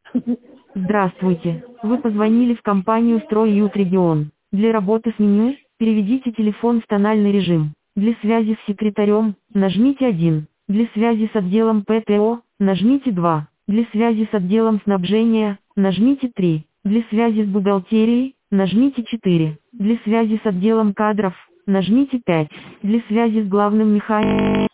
Здравствуйте. Вы позвонили в компанию «Стройют-Регион». Для работы с меню переведите телефон в тональный режим. Для связи с секретарем нажмите 1. Для связи с отделом ПТО нажмите 2. Для связи с отделом снабжения нажмите 3. Для связи с бухгалтерией нажмите 4. Для связи с отделом кадров нажмите 5. Для связи с главным механиком